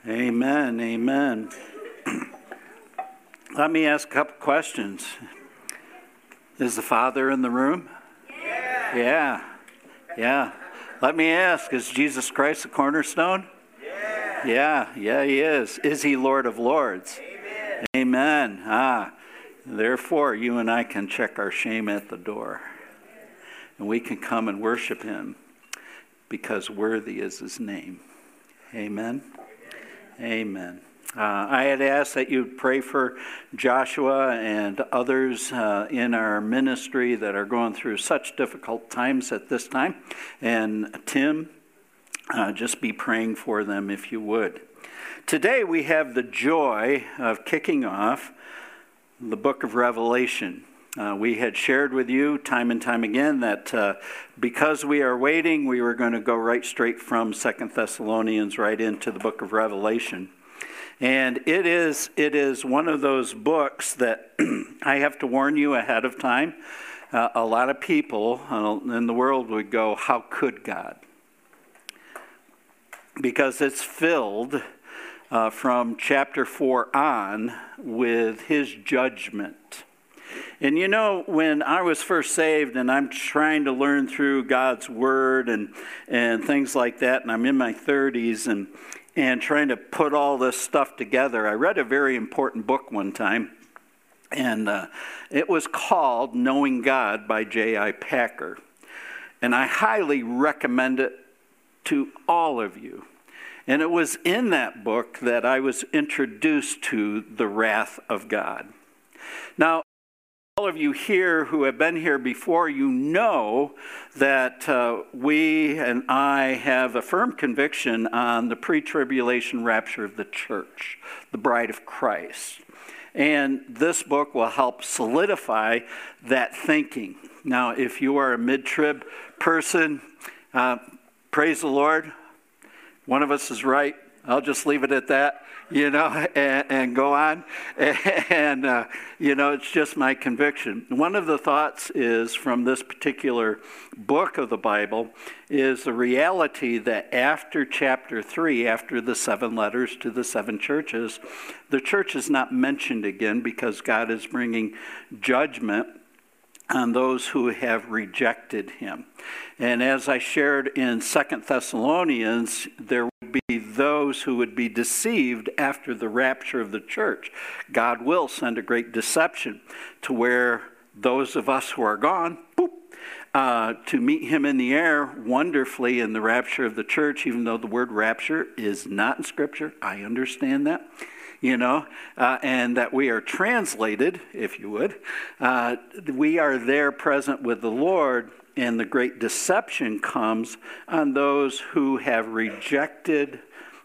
Amen, amen. Let me ask a couple questions. Is the Father in the room? Yeah. Let me ask, is Jesus Christ the cornerstone? Yeah, he is. Is he Lord of Lords? Amen. Therefore, you and I can check our shame at the door. And we can come and worship him because worthy is his name. Amen. Amen. I had asked that you pray for Joshua and others in our ministry that are going through such difficult times at this time. And Tim, just be praying for them if you would. Today we have the joy of kicking off the book of Revelation. We had shared with you time and time again that because we are waiting, we were going to go right straight from 2 Thessalonians right into the book of Revelation. And it is one of those books that I have to warn you ahead of time. A lot of people in the world would go, how could God? Because it's filled from chapter 4 on with his judgment. And you know, when I was first saved and I'm trying to learn through God's word and things like that, and I'm in my 30s and trying to put all this stuff together, I read a very important book one time, and it was called Knowing God by J.I. Packer. And I highly recommend it to all of you. And it was in that book that I was introduced to the wrath of God. Now, all of you here who have been here before, you know that we and I have a firm conviction on the pre-tribulation rapture of the church, the bride of Christ. And this book will help solidify that thinking. Now, if you are a mid-trib person, praise the Lord. One of us is right. I'll just leave it at that, and go on. And, it's just my conviction. One of the thoughts is from this particular book of the Bible is the reality that after chapter 3, after the 7 letters to the 7 churches, the church is not mentioned again because God is bringing judgment on those who have rejected him. And as I shared in 2 Thessalonians, there would be those who would be deceived after the rapture of the church. God will send a great deception to where those of us who are gone, to meet him in the air wonderfully in the rapture of the church, even though the word rapture is not in Scripture. I understand that. And that we are translated, if you would. We are there present with the Lord, and the great deception comes on those who have rejected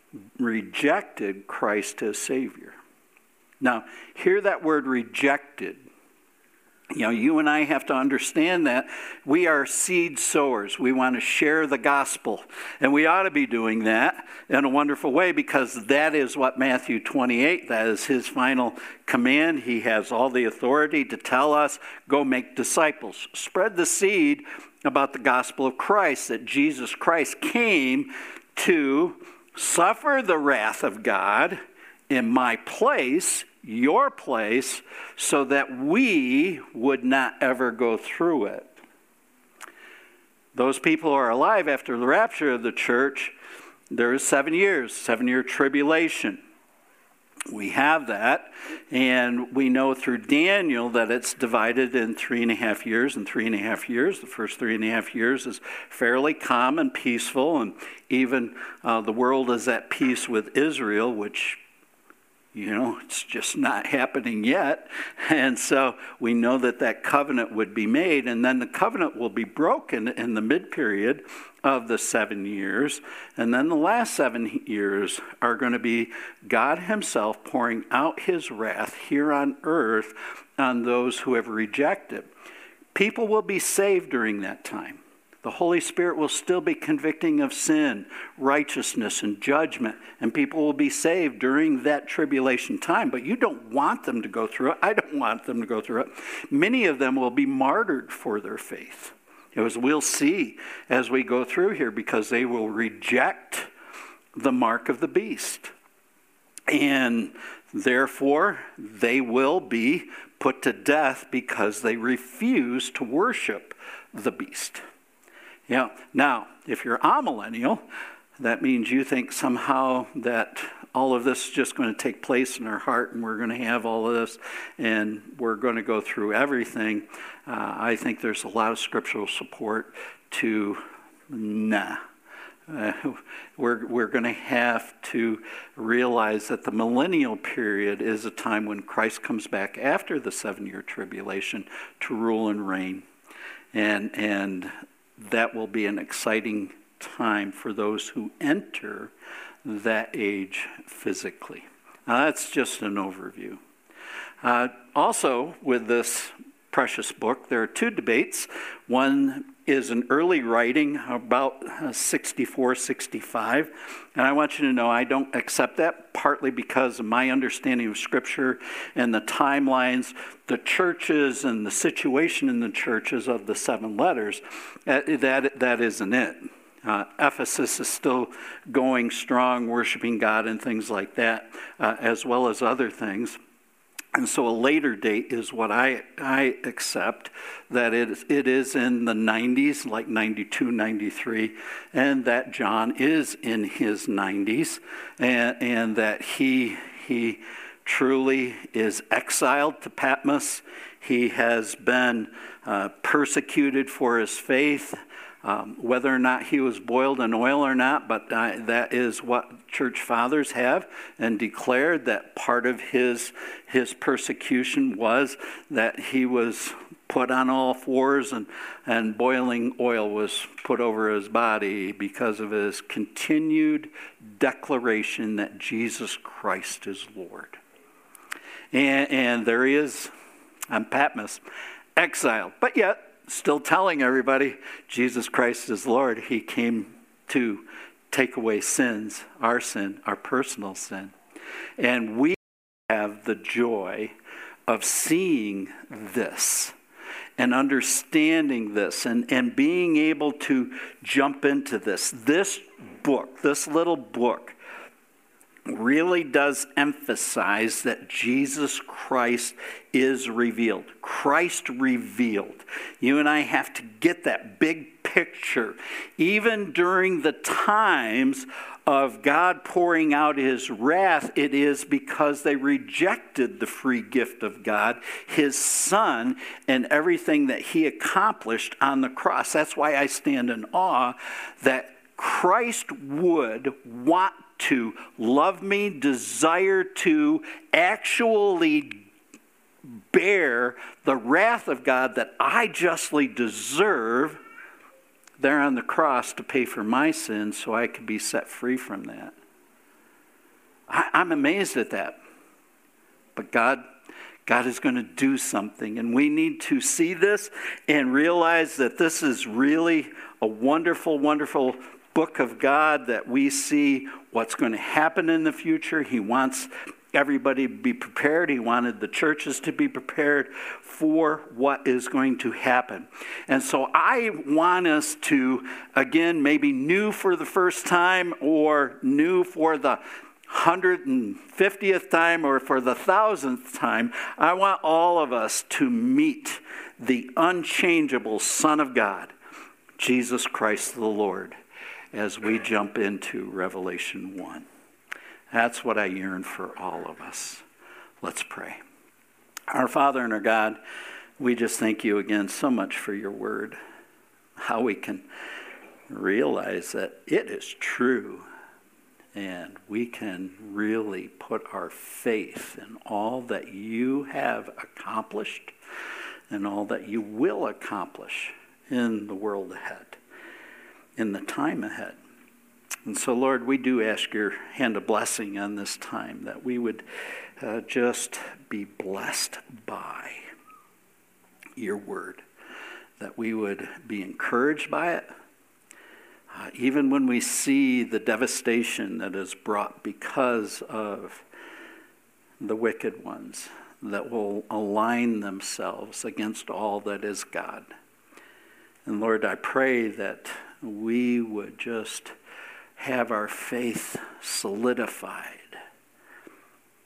Christ as Savior. Now, hear that word rejected. You and I have to understand that we are seed sowers. We want to share the gospel. And we ought to be doing that in a wonderful way because that is what Matthew 28, that is his final command. He has all the authority to tell us, go make disciples. Spread the seed about the gospel of Christ, that Jesus Christ came to suffer the wrath of God in my place, your place, so that we would not ever go through it. Those people who are alive after the rapture of the church, there is 7 years, 7-year tribulation. We have that, and we know through Daniel that it's divided in 3.5 years and 3.5 years. The first 3.5 years is fairly calm and peaceful, and even the world is at peace with Israel, which it's just not happening yet. And so we know that covenant would be made, and then the covenant will be broken in the mid-period of the 7 years. And then the last 7 years are going to be God himself pouring out his wrath here on earth on those who have rejected. People will be saved during that time. The Holy Spirit will still be convicting of sin, righteousness, and judgment, and people will be saved during that tribulation time. But you don't want them to go through it. I don't want them to go through it. Many of them will be martyred for their faith, as we'll see as we go through here, because they will reject the mark of the beast. And therefore, they will be put to death because they refuse to worship the beast. Yeah. Now, if you're amillennial, that means you think somehow that all of this is just going to take place in our heart and we're going to have all of this and we're going to go through everything. I think there's a lot of scriptural support to we're going to have to realize that the millennial period is a time when Christ comes back after the 7-year tribulation to rule and reign. And that will be an exciting time for those who enter that age physically. Now, that's just an overview. Also, with this precious book, there are 2 debates. One is an early writing, about 64, 65. And I want you to know I don't accept that, partly because of my understanding of Scripture and the timelines, the churches and the situation in the churches of the 7 letters. That isn't it. Ephesus is still going strong, worshiping God and things like that, as well as other things. And so a later date is what I accept, that it is in the 90s, like 92, 93, and that John is in his 90s, and that he truly is exiled to Patmos. He has been persecuted for his faith. Whether or not he was boiled in oil or not, but that is what church fathers have and declared, that part of his persecution was that he was put on all fours and boiling oil was put over his body because of his continued declaration that Jesus Christ is Lord. And there he is on Patmos, exiled, but yet still telling everybody Jesus Christ is Lord. He came to take away sins, our personal sin. And we have the joy of seeing this and understanding this and being able to jump into this. This book, this little book, really does emphasize that Jesus Christ is revealed. Christ revealed. You and I have to get that big picture. Even during the times of God pouring out his wrath, it is because they rejected the free gift of God, his Son, and everything that he accomplished on the cross. That's why I stand in awe that Christ would want to love me, desire to actually bear the wrath of God that I justly deserve there on the cross to pay for my sins so I could be set free from that. I'm amazed at that. But God is going to do something, and we need to see this and realize that this is really a wonderful, wonderful book of God, that we see what's going to happen in the future. He wants everybody to be prepared. He wanted the churches to be prepared for what is going to happen. And so I want us to, again, maybe new for the first time or new for the 150th time or for the 1000th time, I want all of us to meet the unchangeable Son of God, Jesus Christ the Lord, as we jump into Revelation 1. That's what I yearn for all of us. Let's pray. Our Father and our God, we just thank you again so much for your word, how we can realize that it is true, and we can really put our faith in all that you have accomplished and all that you will accomplish in the world ahead, in the time ahead. And so, Lord, we do ask your hand of blessing on this time, that we would just be blessed by your word, that we would be encouraged by it, even when we see the devastation that is brought because of the wicked ones that will align themselves against all that is God. And Lord, I pray that we would just have our faith solidified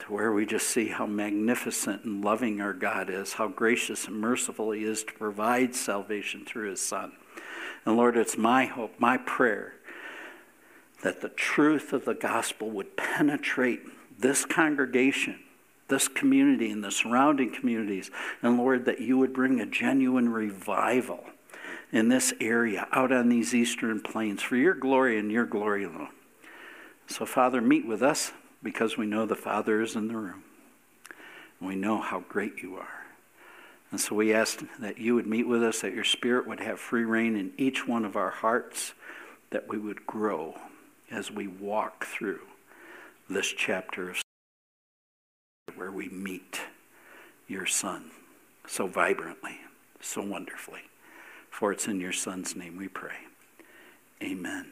to where we just see how magnificent and loving our God is, how gracious and merciful he is to provide salvation through his Son. And Lord, it's my hope, my prayer, that the truth of the gospel would penetrate this congregation, this community, and the surrounding communities. And Lord, that you would bring a genuine revival in this area, out on these eastern plains, for your glory and your glory alone. So, Father, meet with us, because we know the Father is in the room. And we know how great you are. And so we ask that you would meet with us, that your Spirit would have free reign in each one of our hearts, that we would grow as we walk through this chapter of where we meet your Son so vibrantly, so wonderfully. For it's in your Son's name we pray. Amen.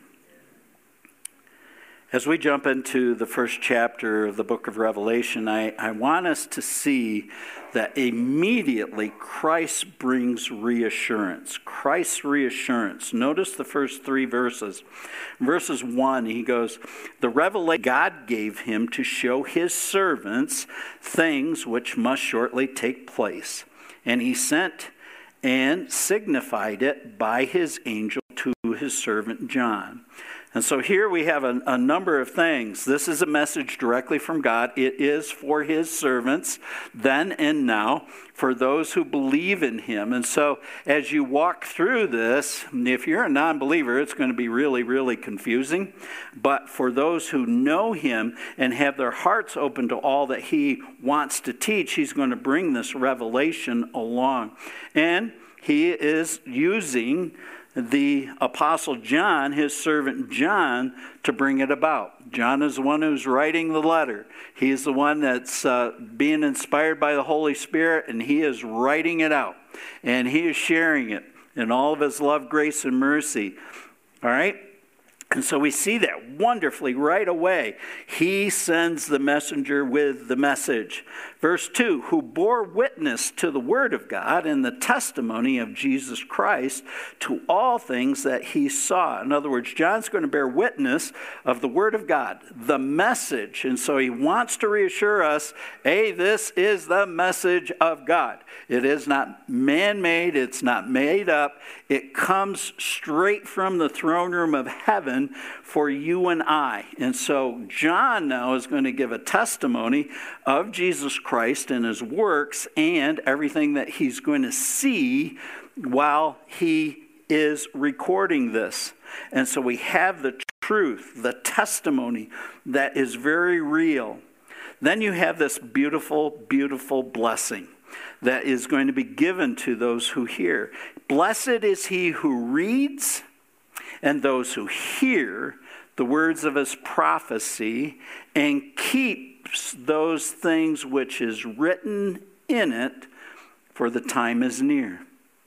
As we jump into the first chapter of the book of Revelation, I want us to see that immediately Christ brings reassurance. Christ's reassurance. Notice the first 3 verses. Verses 1, he goes, "The revelation God gave him to show his servants things which must shortly take place. And he sent and signified it by his angel to his servant John." And so here we have a number of things. This is a message directly from God. It is for his servants, then and now, for those who believe in him. And so as you walk through this, if you're a non-believer, it's going to be really, really confusing. But for those who know him and have their hearts open to all that he wants to teach, he's going to bring this revelation along. And he is using the Apostle John, his servant John, to bring it about. John is the one who's writing the letter. He's the one that's being inspired by the Holy Spirit, and he is writing it out. And he is sharing it in all of his love, grace, and mercy. All right? And so we see that wonderfully right away. He sends the messenger with the message. Verse 2, "who bore witness to the word of God and the testimony of Jesus Christ to all things that he saw." In other words, John's going to bear witness of the word of God, the message. And so he wants to reassure us, hey, this is the message of God. It is not man-made. It's not made up. It comes straight from the throne room of heaven for you and I. And so John now is going to give a testimony of Jesus Christ and his works and everything that he's going to see while he is recording this. And so we have the truth, the testimony that is very real. Then you have this beautiful, beautiful blessing that is going to be given to those who hear. Blessed is he who reads and those who hear the words of his prophecy and keeps those things which is written in it, for the time is near.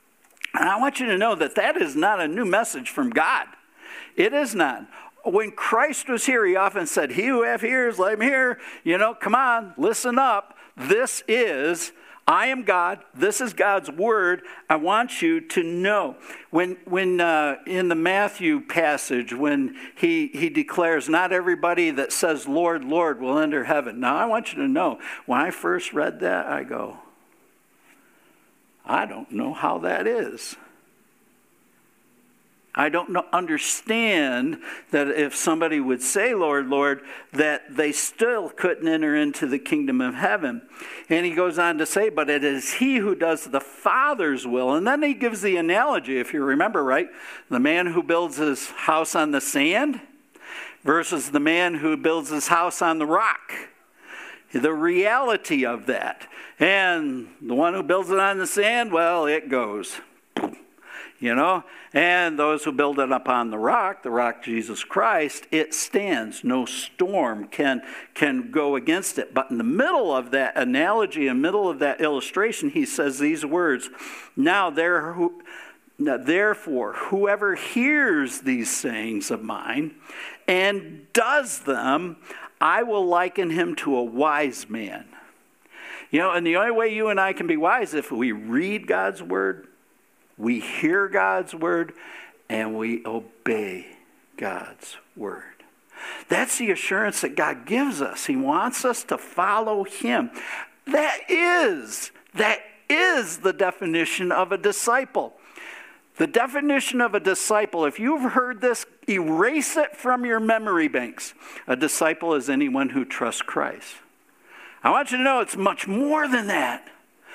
And I want you to know that that is not a new message from God. It is not. When Christ was here, he often said, "He who hath ears, let him hear." Come on, listen up. This is I am God. This is God's word. I want you to know. When in the Matthew passage, when he declares, not everybody that says, "Lord, Lord," will enter heaven. Now, I want you to know, when I first read that, I go, I don't know how that is. I don't understand that if somebody would say, "Lord, Lord," that they still couldn't enter into the kingdom of heaven. And he goes on to say, "But it is he who does the Father's will." And then he gives the analogy, if you remember right, the man who builds his house on the sand versus the man who builds his house on the rock. The reality of that. And the one who builds it on the sand, well, it goes. And those who build it upon the rock Jesus Christ, it stands. No storm can go against it. But in the middle of that analogy, in the middle of that illustration, he says these words, Now therefore, whoever hears these sayings of mine and does them, I will liken him to a wise man. And the only way you and I can be wise is if we read God's word, we hear God's word, and we obey God's word. That's the assurance that God gives us. He wants us to follow him. That is the definition of a disciple. The definition of a disciple, if you've heard this, erase it from your memory banks. A disciple is anyone who trusts Christ. I want you to know it's much more than that.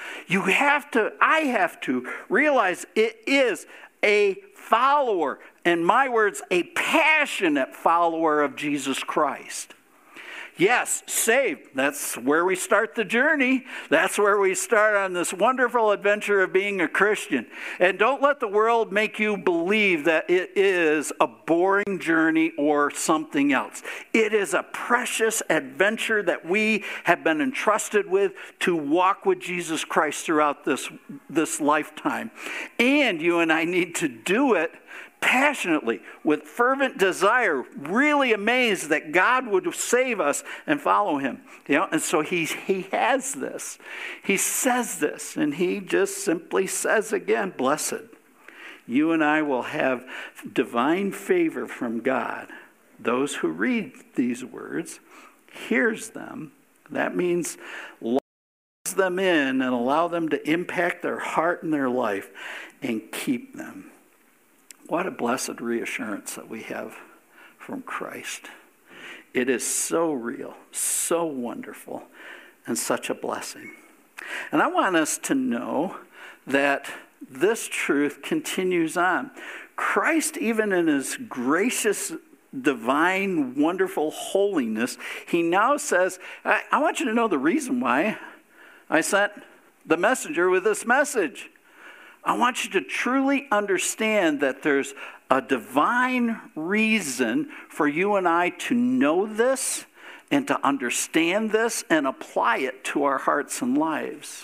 I have to realize it is a follower, in my words, a passionate follower of Jesus Christ. Yes, saved. That's where we start the journey. That's where we start on this wonderful adventure of being a Christian. And don't let the world make you believe that it is a boring journey or something else. It is a precious adventure that we have been entrusted with to walk with Jesus Christ throughout this lifetime. And you and I need to do it passionately, with fervent desire, really amazed that God would save us and follow him. And so he has this. He says this, and he just simply says again, blessed. You and I will have divine favor from God. Those who read these words, hears them, that means locks them in and allow them to impact their heart and their life and keep them. What a blessed reassurance that we have from Christ. It is so real, so wonderful, and such a blessing. And I want us to know that this truth continues on. Christ, even in his gracious, divine, wonderful holiness, he now says, I want you to know the reason why I sent the messenger with this message. I want you to truly understand that there's a divine reason for you and I to know this and to understand this and apply it to our hearts and lives.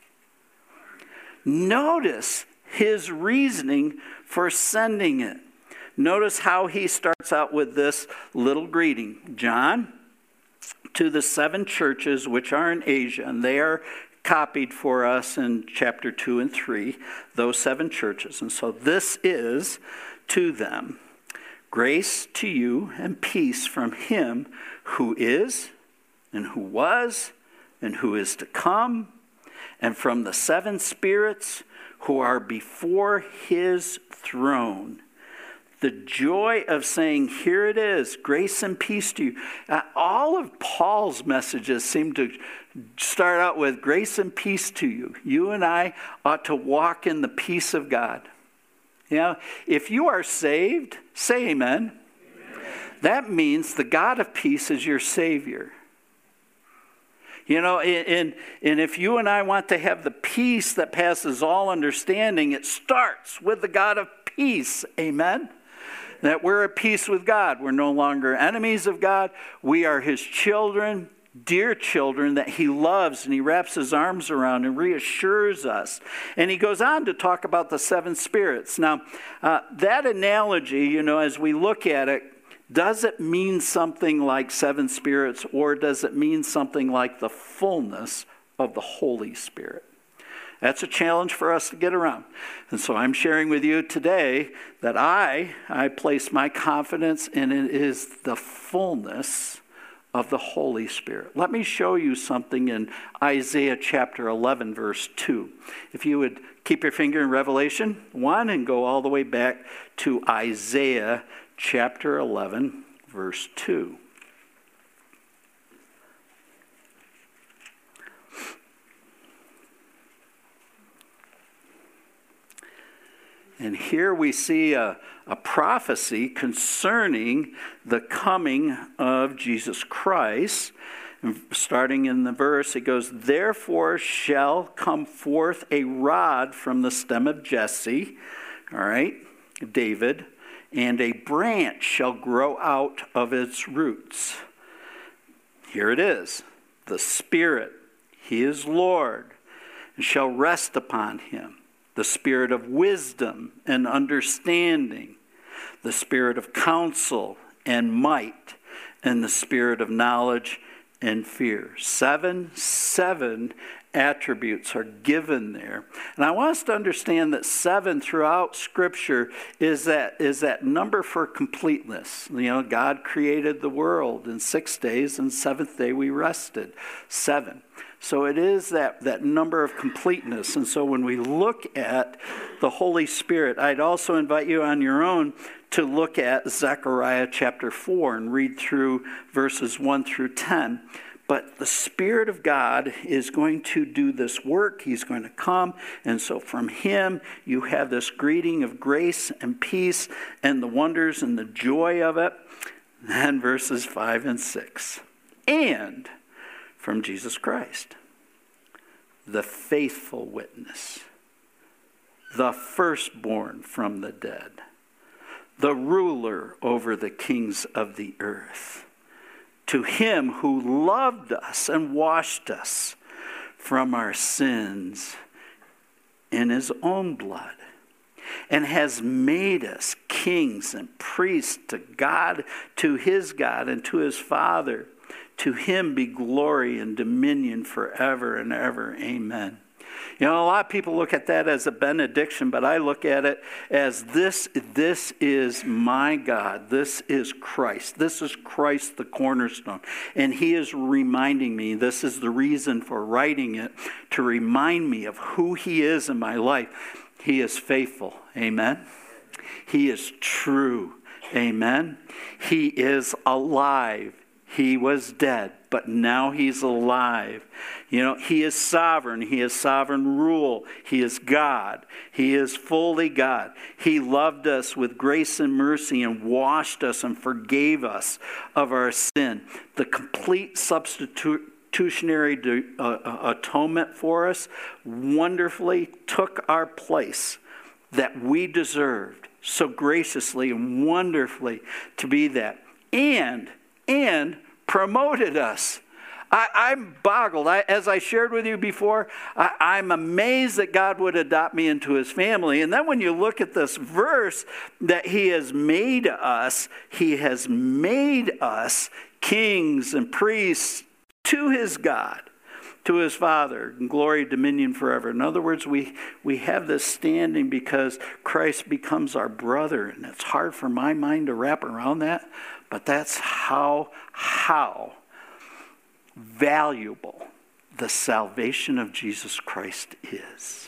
Notice his reasoning for sending it. Notice how he starts out with this little greeting. John, to the 7 churches which are in Asia, and they are copied for us in chapter 2 and 3, those 7 churches. And so this is to them. Grace to you and peace from him who is and who was and who is to come, and from the 7 spirits who are before his throne. The joy of saying, here it is, grace and peace to you. All of Paul's messages seem to start out with grace and peace to you. You and I ought to walk in the peace of God. If you are saved, say amen. That means the God of peace is your Savior. And if you and I want to have the peace that passes all understanding, it starts with the God of peace. Amen? That we're at peace with God. We're no longer enemies of God. We are his children, dear children that he loves, and he wraps his arms around and reassures us. And he goes on to talk about the 7 spirits. Now, that analogy, as we look at it, does it mean something like 7 spirits, or does it mean something like the fullness of the Holy Spirit? That's a challenge for us to get around. And so I'm sharing with you today that I place my confidence in it is the fullness of the Holy Spirit. Let me show you something in Isaiah chapter 11, verse 2. If you would keep your finger in Revelation 1 and go all the way back to Isaiah chapter 11, verse 2. And here we see a prophecy concerning the coming of Jesus Christ. And starting in the verse, it goes, therefore shall come forth a rod from the stem of Jesse, all right, David, and a branch shall grow out of its roots. Here it is, the Spirit, he is Lord, and shall rest upon him. The spirit of wisdom and understanding, the spirit of counsel and might, and the spirit of knowledge and fear. 7, 7, attributes are given there. And I want us to understand that 7 throughout Scripture is that number for completeness. You know, God created the world in 6 days, and 7th day we rested. 7. So it is that number of completeness. And so when we look at the Holy Spirit, I'd also invite you on your own to look at Zechariah chapter 4 and read through verses 1 through 10. But the Spirit of God is going to do this work. He's going to come. And so from him, you have this greeting of grace and peace and the wonders and the joy of it. And verses 5 and 6. And from Jesus Christ, the faithful witness, the firstborn from the dead, the ruler over the kings of the earth, to him who loved us and washed us from our sins in his own blood, and has made us kings and priests to God, to his God, and to his Father. To him be glory and dominion forever and ever. Amen. You know, a lot of people look at that as a benediction, but I look at it as this is my God. This is Christ. This is Christ, the cornerstone. And he is reminding me, this is the reason for writing it, to remind me of who he is in my life. He is faithful. Amen. He is true. Amen. He is alive. He was dead, but now he's alive. You know, he is sovereign. He has sovereign rule. He is God. He is fully God. He loved us with grace and mercy and washed us and forgave us of our sin. The complete substitutionary atonement for us wonderfully took our place that we deserved so graciously and wonderfully to be that. And promoted us. I'm boggled. As I shared with you before, I'm amazed that God would adopt me into his family. And then when you look at this verse, that he has made us kings and priests to his God, to his Father, and glory, dominion forever. In other words, we have this standing because Christ becomes our brother. And it's hard for my mind to wrap around that. But that's how valuable the salvation of Jesus Christ is.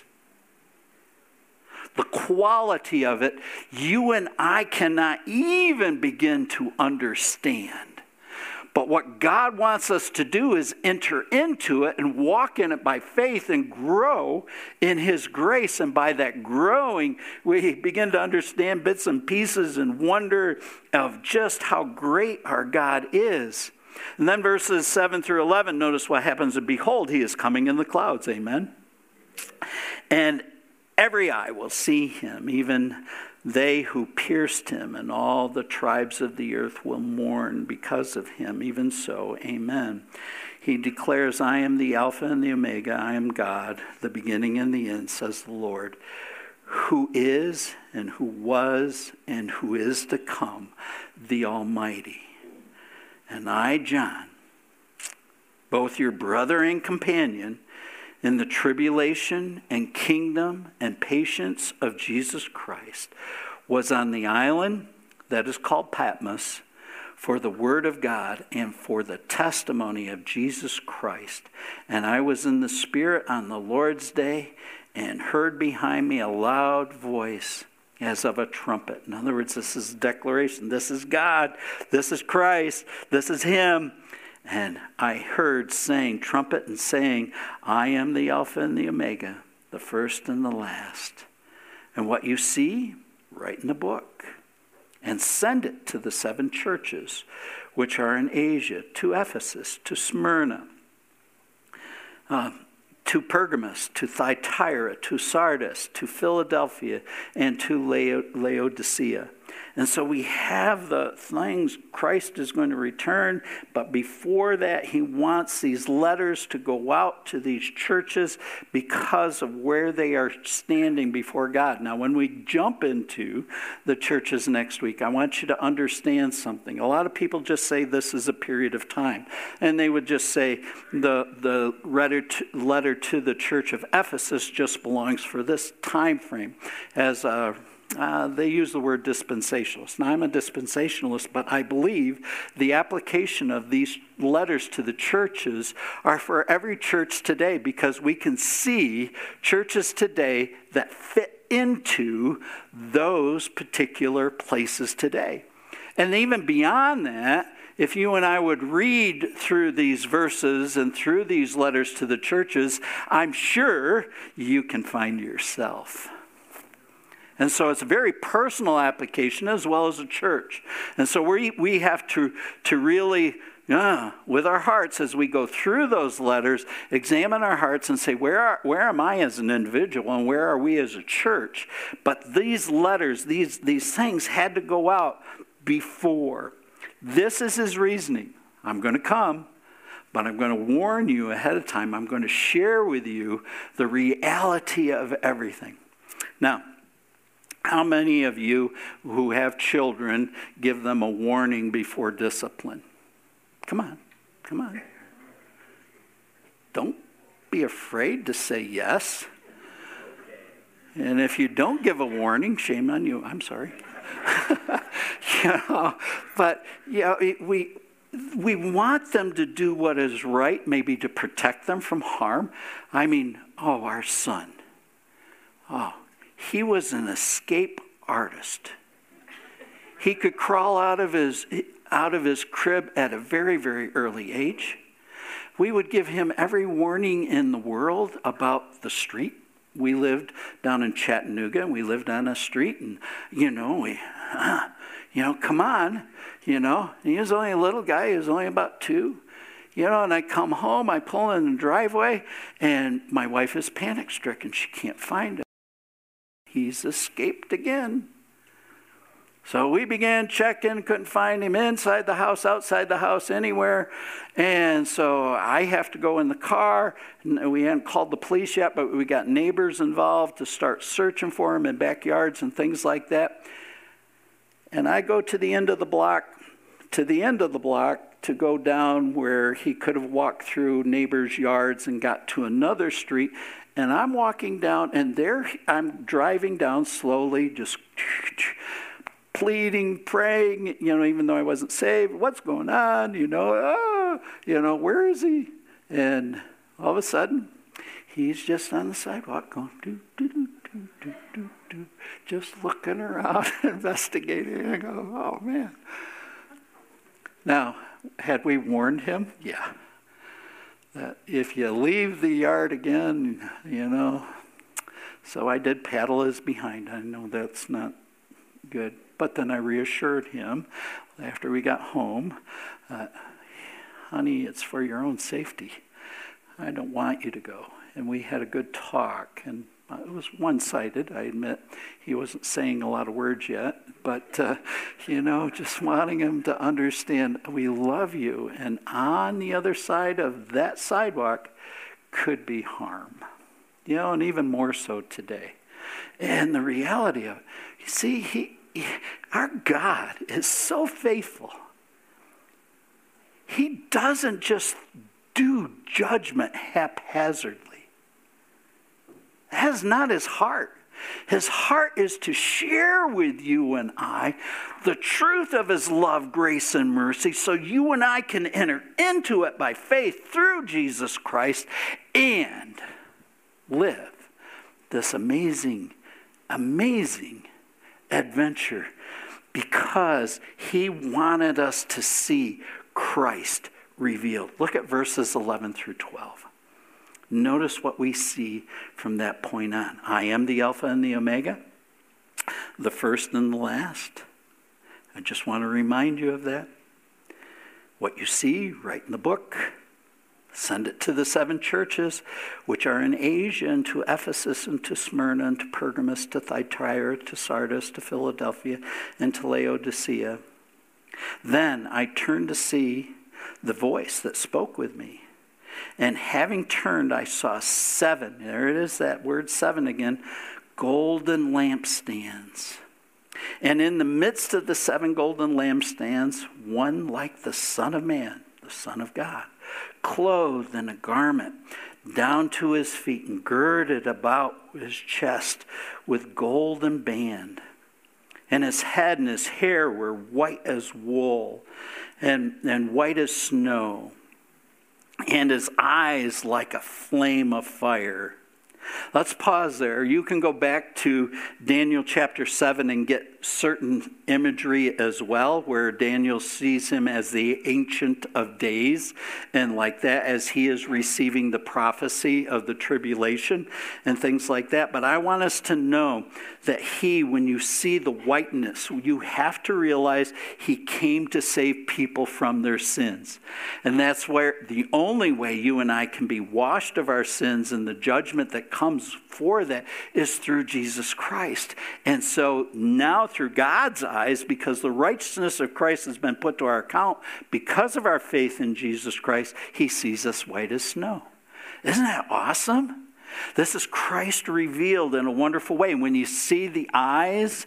The quality of it, you and I cannot even begin to understand. But what God wants us to do is enter into it and walk in it by faith and grow in his grace. And by that growing, we begin to understand bits and pieces and wonder of just how great our God is. And then verses 7 through 11, notice what happens. And behold, he is coming in the clouds. Amen. And every eye will see him, even they who pierced him, and all the tribes of the earth will mourn because of him. Even so, amen. He declares, I am the Alpha and the Omega. I am God, the beginning and the end, says the Lord, who is and who was and who is to come, the Almighty. And I, John, both your brother and companion, in the tribulation and kingdom and patience of Jesus Christ, was on the island that is called Patmos for the word of God and for the testimony of Jesus Christ. And I was in the Spirit on the Lord's day and heard behind me a loud voice as of a trumpet. In other words, this is a declaration. This is God. This is Christ. This is him. And I heard trumpet and saying, I am the Alpha and the Omega, the first and the last. And what you see, write in the book and send it to the 7 churches which are in Asia, to Ephesus, to Smyrna, to Pergamos, to Thyatira, to Sardis, to Philadelphia, and to Laodicea. And so we have the things, Christ is going to return, but before that, he wants these letters to go out to these churches because of where they are standing before God. Now, when we jump into the churches next week, I want you to understand something. A lot of people just say this is a period of time, and they would just say the letter to the church of Ephesus just belongs for this time frame as they use the word dispensationalist. Now, I'm a dispensationalist, but I believe the application of these letters to the churches are for every church today, because we can see churches today that fit into those particular places today. And even beyond that, if you and I would read through these verses and through these letters to the churches, I'm sure you can find yourself. And so it's a very personal application as well as a church. And so we have to really, with our hearts, as we go through those letters, examine our hearts and say, where am I as an individual and where are we as a church? But these letters, these things had to go out before. This is his reasoning. I'm going to come, but I'm going to warn you ahead of time. I'm going to share with you the reality of everything. Now, how many of you who have children give them a warning before discipline? Come on. Don't be afraid to say yes. And if you don't give a warning, shame on you. I'm sorry. But we want them to do what is right, maybe to protect them from harm. I mean, our son. He was an escape artist. He could crawl out of his crib at a very, very early age. We would give him every warning in the world about the street. We lived down in Chattanooga, and we lived on a street, and come on, he was only a little guy. He was only about 2. And I come home, I pull in the driveway, and my wife is panic-stricken. She can't find him. He's escaped again. So we began checking, couldn't find him inside the house, outside the house, anywhere. And so I have to go in the car. We hadn't called the police yet, but we got neighbors involved to start searching for him in backyards and things like that. And I go to the end of the block, to go down where he could have walked through neighbors' yards and got to another street. And I'm walking down, and there I'm driving down slowly, just pleading, praying, even though I wasn't saved. What's going on? Where is he? And all of a sudden, he's just on the sidewalk going, do, just looking around, investigating. I go, oh, man. Now, had we warned him? Yeah. That if you leave the yard again, So I did paddle his behind. I know that's not good. But then I reassured him after we got home, honey, it's for your own safety. I don't want you to go. And we had a good talk, and it was one-sided, I admit. He wasn't saying a lot of words yet, but, just wanting him to understand we love you, and on the other side of that sidewalk could be harm, and even more so today. And the reality of it, you see, our God is so faithful. He doesn't just do judgment haphazardly. That is not his heart. His heart is to share with you and I the truth of his love, grace, and mercy, so you and I can enter into it by faith through Jesus Christ and live this amazing, amazing adventure, because he wanted us to see Christ revealed. Look at verses 11 through 12. Notice what we see from that point on. I am the Alpha and the Omega, the first and the last. I just want to remind you of that. What you see, write in the book. Send it to the 7 churches which are in Asia, and to Ephesus, and to Smyrna, and to Pergamos, to Thyatira, to Sardis, to Philadelphia, and to Laodicea. Then I turned to see the voice that spoke with me. And having turned, I saw 7, there it is, that word 7 again, golden lampstands. And in the midst of the 7 golden lampstands, one like the Son of Man, the Son of God, clothed in a garment down to his feet and girded about his chest with golden band. And his head and his hair were white as wool and white as snow, and his eyes like a flame of fire. Let's pause there. You can go back to Daniel chapter 7 and get certain imagery as well, where Daniel sees him as the Ancient of Days, and like that, as he is receiving the prophecy of the tribulation and things like that. But I want us to know that when you see the whiteness, you have to realize he came to save people from their sins. And that's where the only way you and I can be washed of our sins, and the judgment that comes for that is through Jesus Christ. And so now, through God's eyes, because the righteousness of Christ has been put to our account because of our faith in Jesus Christ, he sees us white as snow. Isn't that awesome? This is Christ revealed in a wonderful way. And when you see the eyes,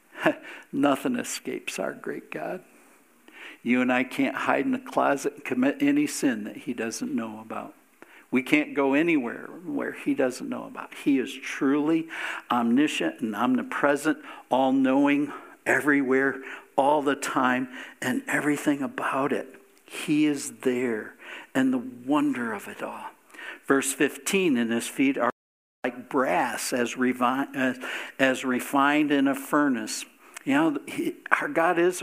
nothing escapes our great God. You and I can't hide in a closet and commit any sin that he doesn't know about. We can't go anywhere where he doesn't know about. He is truly omniscient and omnipresent, all-knowing, everywhere, all the time, and everything about it. He is there, and the wonder of it all. Verse 15, and his feet are like brass as refined in a furnace. You know, our God is a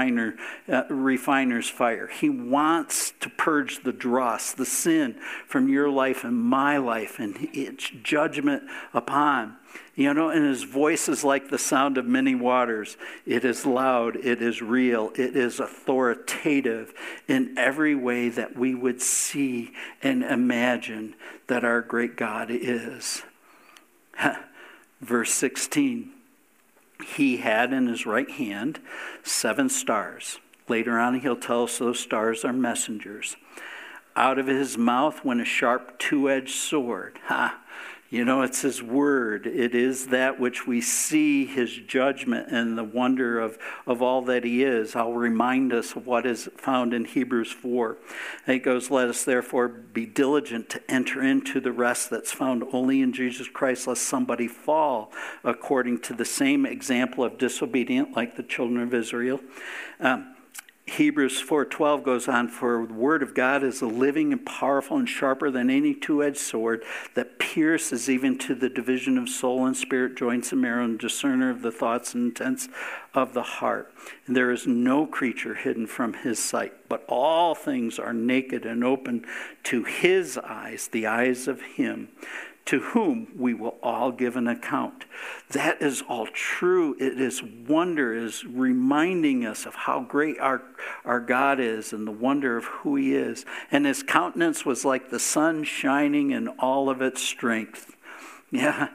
refiner's fire. He wants to purge the dross, the sin from your life and my life, and its judgment upon. You know, and his voice is like the sound of many waters. It is loud, it is real, it is authoritative in every way that we would see and imagine that our great God is. Verse 16. He had in his right hand 7 stars. Later on, he'll tell us those stars are messengers. Out of his mouth went a sharp 2-edged sword. You know, it's his word. It is that which we see his judgment and the wonder of all that he is. I'll remind us of what is found in Hebrews 4. And it goes, let us therefore be diligent to enter into the rest that's found only in Jesus Christ, lest somebody fall according to the same example of disobedience like the children of Israel. Hebrews 4:12 goes on, for the word of God is a living and powerful and sharper than any 2-edged sword that pierces even to the division of soul and spirit, joints and marrow, and discerner of the thoughts and intents of the heart. And there is no creature hidden from his sight, but all things are naked and open to his eyes, the eyes of him to whom we will all give an account. That is all true. It is wonder, is reminding us of how great our God is and the wonder of who he is. And his countenance was like the sun shining in all of its strength. Yeah,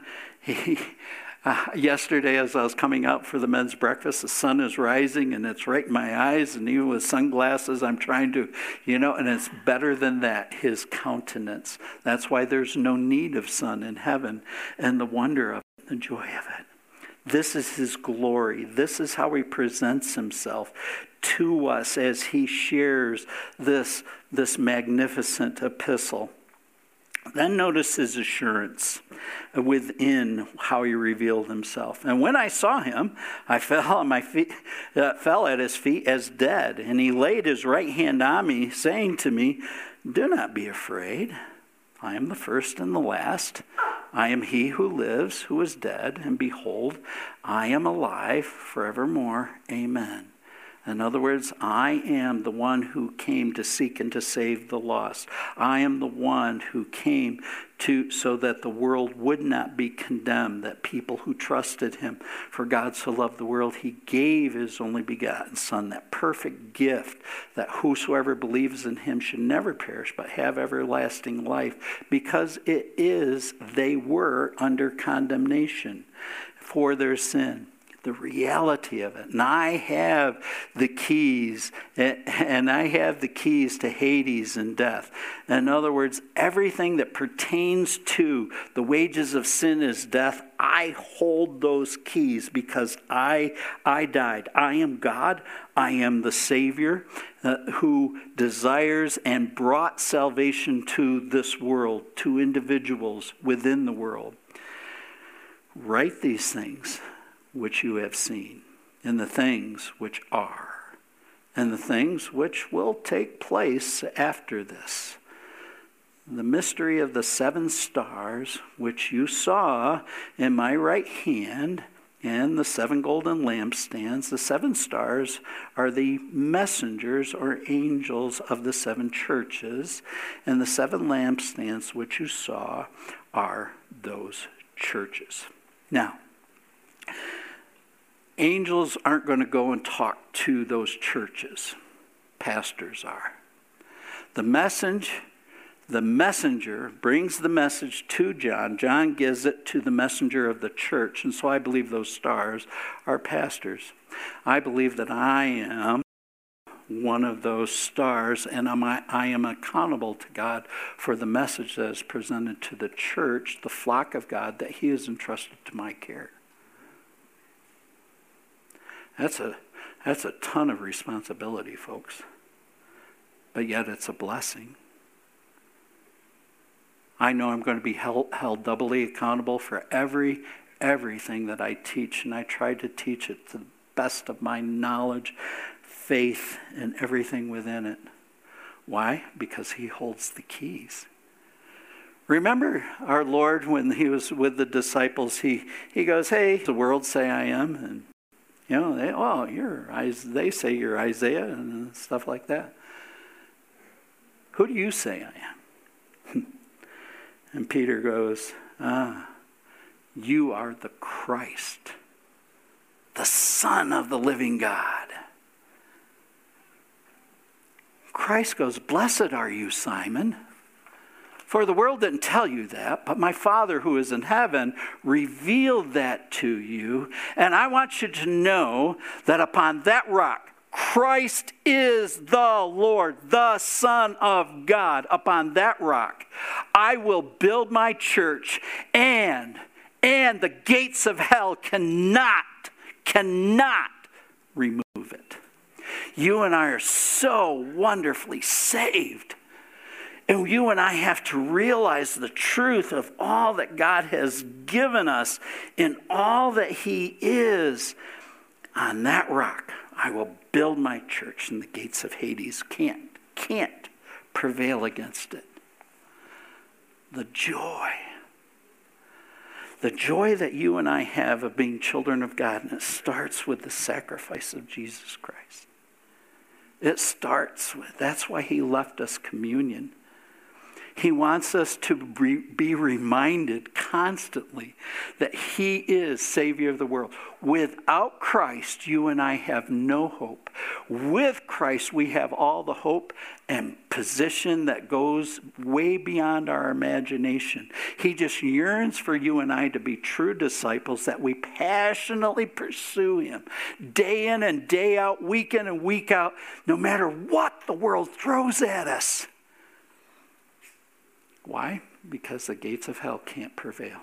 yesterday as I was coming out for the men's breakfast, the sun is rising and it's right in my eyes, and even with sunglasses I'm trying to, and it's better than that, his countenance. That's why there's no need of sun in heaven, and the wonder of it, the joy of it. This is his glory. This is how he presents himself to us as he shares this magnificent epistle. Then notice his assurance within how he revealed himself. And when I saw him, I fell at his feet as dead. And he laid his right hand on me, saying to me, do not be afraid. I am the first and the last. I am he who lives, who is dead. And behold, I am alive forevermore. Amen. In other words, I am the one who came to seek and to save the lost. I am the one who came so that the world would not be condemned, that people who trusted him, for God so loved the world, he gave his only begotten Son, that perfect gift, that whosoever believes in him should never perish, but have everlasting life, because they were under condemnation for their sin. The reality of it. And I have the keys, and I have the keys to Hades and death. In other words, everything that pertains to the wages of sin is death. I hold those keys because I died. I am God. I am the Savior who desires and brought salvation to this world, to individuals within the world. Write these things which you have seen, and the things which are, and the things which will take place after this. The mystery of the 7 stars, which you saw in my right hand, and the 7 golden lampstands. The 7 stars are the messengers or angels of the 7 churches, and the 7 lampstands which you saw are those churches. Now, angels aren't going to go and talk to those churches. Pastors are. The messenger brings the message to John. John gives it to the messenger of the church. And so I believe those stars are pastors. I believe that I am one of those stars, and I am accountable to God for the message that is presented to the church, the flock of God, that he has entrusted to my care. That's a ton of responsibility, folks. But yet it's a blessing. I know I'm going to be held doubly accountable for everything that I teach, and I try to teach it to the best of my knowledge, faith, and everything within it. Why? Because he holds the keys. Remember our Lord when he was with the disciples, he goes, hey, the world say I am, and they say you're Isaiah and stuff like that. Who do you say I am? And Peter goes, you are the Christ, the Son of the living God. Christ goes, blessed are you, Simon. For the world didn't tell you that, but my Father who is in heaven revealed that to you. And I want you to know that upon that rock, Christ is the Lord, the Son of God. Upon that rock, I will build my church, and the gates of hell cannot remove it. You and I are so wonderfully saved. And you and I have to realize the truth of all that God has given us in all that he is. On that rock, I will build my church, and the gates of Hades can't prevail against it. The joy that you and I have of being children of God, and it starts with the sacrifice of Jesus Christ. That's why he left us communion. He wants us to be reminded constantly that he is Savior of the world. Without Christ, you and I have no hope. With Christ, we have all the hope and position that goes way beyond our imagination. He just yearns for you and I to be true disciples, that we passionately pursue him day in and day out, week in and week out, no matter what the world throws at us. Why? Because the gates of hell can't prevail.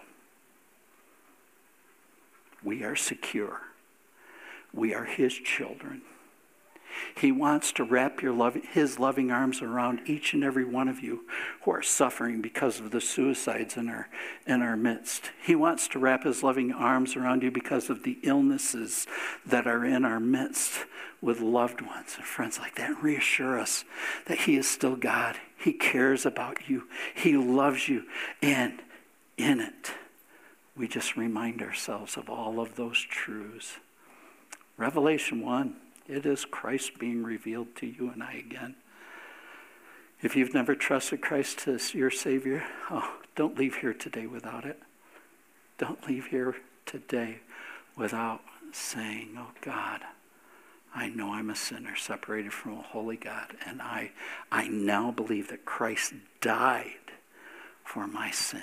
We are secure. We are his children. He wants to wrap his loving arms around each and every one of you who are suffering because of the suicides in our midst. He wants to wrap his loving arms around you because of the illnesses that are in our midst with loved ones and friends like that. And reassure us that he is still God. He cares about you. He loves you. And in it, we just remind ourselves of all of those truths. Revelation 1. It is Christ being revealed to you and I again. If you've never trusted Christ as your Savior, don't leave here today without it. Don't leave here today without saying, oh God, I know I'm a sinner separated from a holy God, and I now believe that Christ died for my sin.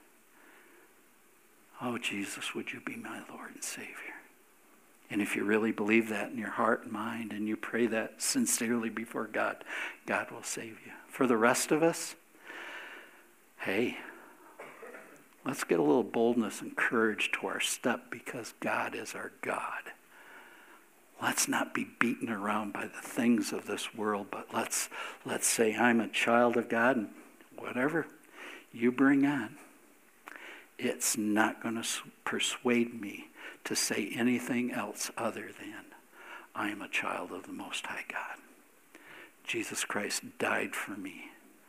Oh, Jesus, would you be my Lord and Savior? And if you really believe that in your heart and mind, and you pray that sincerely before God, God will save you. For the rest of us, hey, let's get a little boldness and courage to our step, because God is our God. Let's not be beaten around by the things of this world, but let's say, I'm a child of God, and whatever you bring on, it's not going to persuade me to say anything else other than I am a child of the Most High God. Jesus Christ died for me,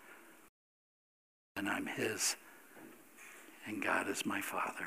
and I'm his, and God is my Father.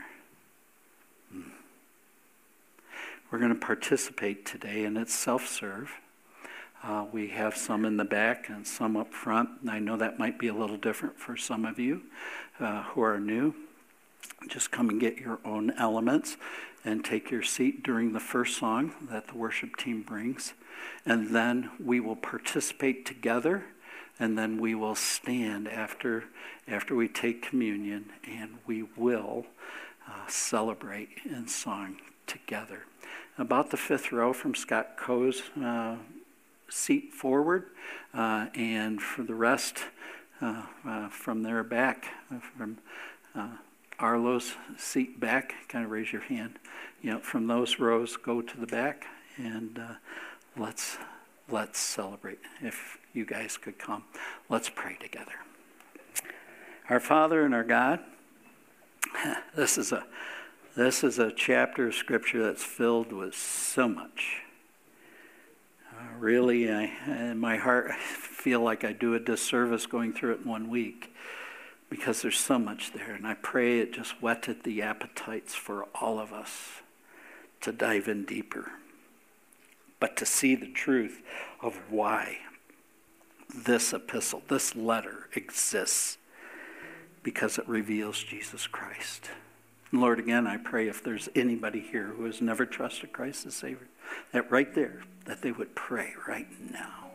We're going to participate today, and it's self-serve. We have some in the back and some up front, and I know that might be a little different for some of you who are new. Just come and get your own elements and take your seat during the first song that the worship team brings. And then we will participate together, and then we will stand after we take communion, and we will celebrate in song together. About the fifth row from Scott Coe's seat forward, and for the rest from their back, from Arlo's seat back, kind of raise your hand. From those rows, go to the back, and let's celebrate. If you guys could come, let's pray together. Our Father and our God, this is a chapter of Scripture that's filled with so much. Really, in my heart, I feel like I do a disservice going through it in 1 week, because there's so much there. And I pray it just whetted the appetites for all of us to dive in deeper, but to see the truth of why this epistle, this letter exists, because it reveals Jesus Christ. And Lord, again, I pray if there's anybody here who has never trusted Christ as Savior, that right there, that they would pray right now.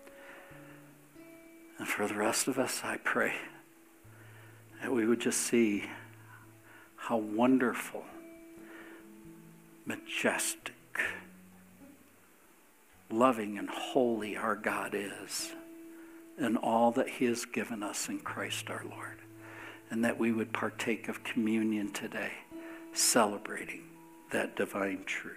And for the rest of us, I pray that we would just see how wonderful, majestic, loving, and holy our God is, and all that he has given us in Christ our Lord. And that we would partake of communion today, celebrating that divine truth.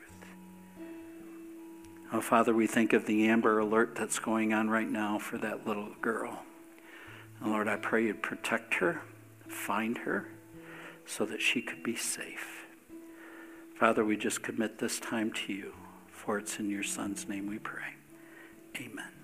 Oh, Father, we think of the Amber Alert that's going on right now for that little girl. And Lord, I pray you'd protect her, find her, so that she could be safe. Father, we just commit this time to you, for it's in your Son's name we pray. Amen.